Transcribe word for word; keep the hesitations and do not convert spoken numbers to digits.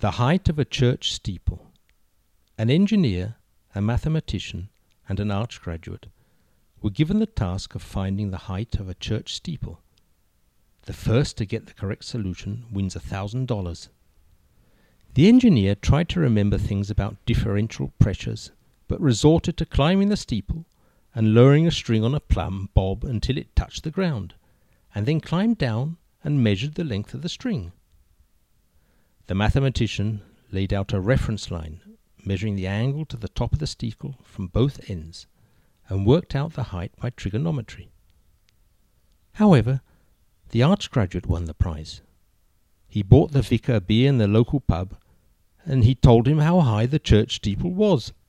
The height of a church steeple. An engineer, a mathematician, and an arts graduate were given the task of finding the height of a church steeple. The first to get the correct solution wins a thousand dollars. The engineer tried to remember things about differential pressures, but resorted to climbing the steeple and lowering a string on a plumb bob until it touched the ground, and then climbed down and measured the length of the string. The mathematician laid out a reference line, measuring the angle to the top of the steeple from both ends, and worked out the height by trigonometry. However, the arts graduate won the prize. He bought the vicar a beer in the local pub, and he told him how high the church steeple was.